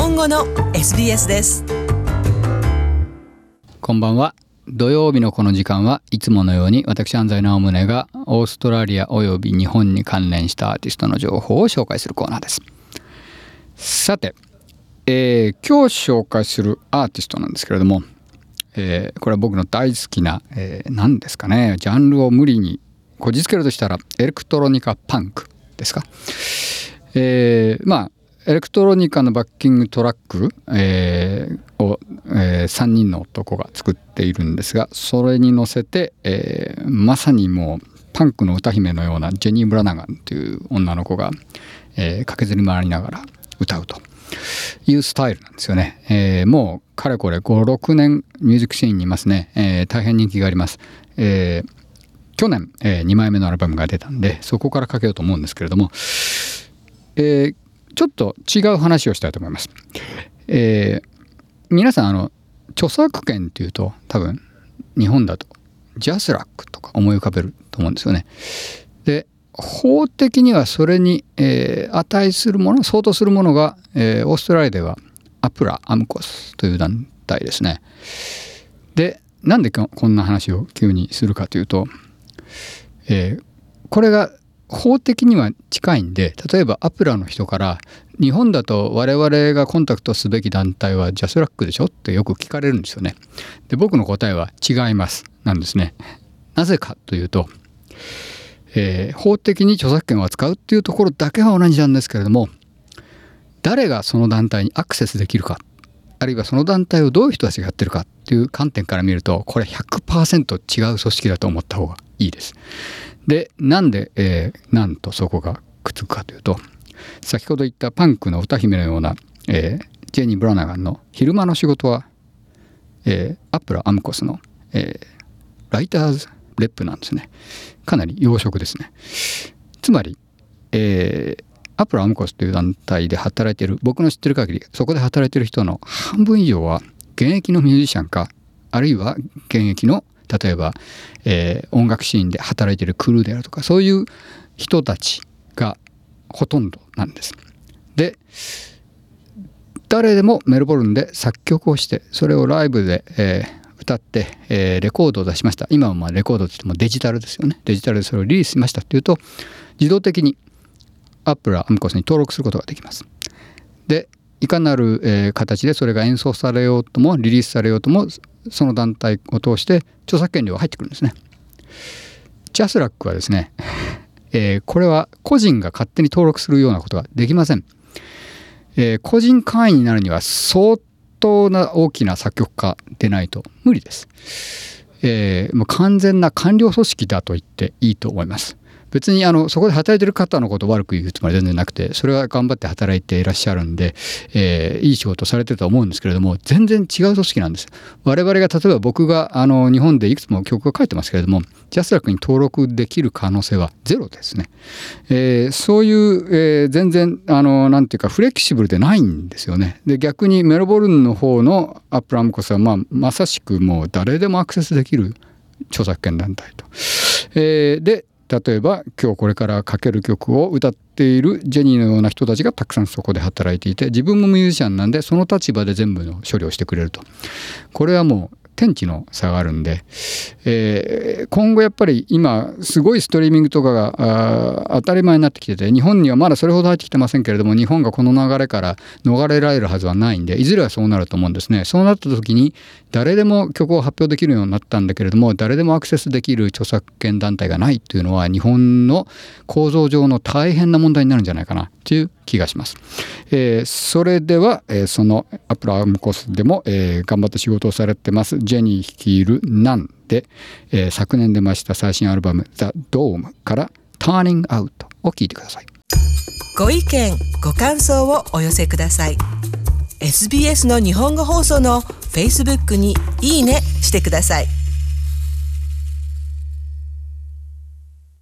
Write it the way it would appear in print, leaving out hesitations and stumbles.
本語の SBS です。 こんばんは。土曜日のこの時間はいつものように私安西直宗がオーストラリアおよび日本に関連したアーティストの情報を紹介するコーナーです。さて、今日紹介するアーティストなんですけれども、これは僕の大好きな、何ですかね、ジャンルを無理にこじつけるとしたらエレクトロニカパンクですか。エレクトロニカのバッキングトラック、を、3人の男が作っているんですが、それに乗せて、まさにもうパンクの歌姫のようなジェニー・ブラナガンという女の子が、駆けずり回りながら歌うというスタイルなんですよね。もうかれこれ5、6年ミュージックシーンにいますね。大変人気があります。去年、2枚目のアルバムが出たんでそこからかけようと思うんですけれども、ちょっと違う話をしたいと思います。皆さん著作権っていうと多分日本だとジャスラックとか思い浮かべると思うんですよね。で、法的にはそれに、値するもの、相当するものが、オーストラリアではアプラ・アムコスという団体ですね。で、なんでこんな話を急にするかというと、これが法的には近いんで、例えばアプラの人から日本だと我々がコンタクトすべき団体はジャスラックでしょってよく聞かれるんですよね。で、僕の答えは違いますなんですね。なぜかというと、法的に著作権を扱うっていうところだけは同じなんですけれども、誰がその団体にアクセスできるか、あるいはその団体をどういう人たちがやってるかっていう観点から見ると、これ 100% 違う組織だと思った方がいいです。で、なんで、なんとそこがくっつくかというと、先ほど言ったパンクの歌姫のような、ジェニー・ブラナガンの昼間の仕事は、アプラ・アムコスの、ライターズレップなんですね。かなり洋食ですね。つまり、アプラ・アムコスという団体で働いている、僕の知ってる限りそこで働いている人の半分以上は現役のミュージシャンか、あるいは現役の例えば、音楽シーンで働いているクルーであるとか、そういう人たちがほとんどなんです。で、誰でもメルボルンで作曲をして、それをライブで、歌って、レコードを出しました。今はレコードといってもデジタルですよね。デジタルでそれをリリースしましたっていうと、自動的にアプラ・アムコスに登録することができます。で、いかなる、形でそれが演奏されようともリリースされようとも、その団体を通して著作権料が入ってくるんですね。ジャスラックはですね、これは個人が勝手に登録するようなことができません。個人会員になるには相当な大きな作曲家でないと無理です。もう完全な官僚組織だと言っていいと思います。別にそこで働いてる方のことを悪く言うつもりは全然なくて、それは頑張って働いていらっしゃるんで、いい仕事されてると思うんですけれども、全然違う組織なんです。我々が例えば僕が日本でいくつも曲を書いてますけれども、ジャスラックに登録できる可能性はゼロですね。そういう、全然なんていうかフレキシブルでないんですよね。で、逆にメルボルンの方のアプラ・アムコスは、まさしくもう誰でもアクセスできる著作権団体と。で、例えば今日これからかける曲を歌っているジェニーのような人たちがたくさんそこで働いていて、自分もミュージシャンなんでその立場で全部の処理をしてくれると。これはもう天地の差があるんで、今後やっぱり今すごいストリーミングとかが当たり前になってきてて、日本にはまだそれほど入ってきてませんけれども、日本がこの流れから逃れられるはずはないんで、いずれはそうなると思うんですね。そうなった時に誰でも曲を発表できるようになったんだけれども、誰でもアクセスできる著作権団体がないというのは日本の構造上の大変な問題になるんじゃないかなという気がします。それでは、そのアプラ・アムコスでも、頑張って仕事をされてますジェニー率いるナンで、昨年出ました最新アルバム The Dome から Turning Out を聴いてください。 ご意見ご感想をお寄せください。 SBS の日本語放送の Facebook にいいねしてください。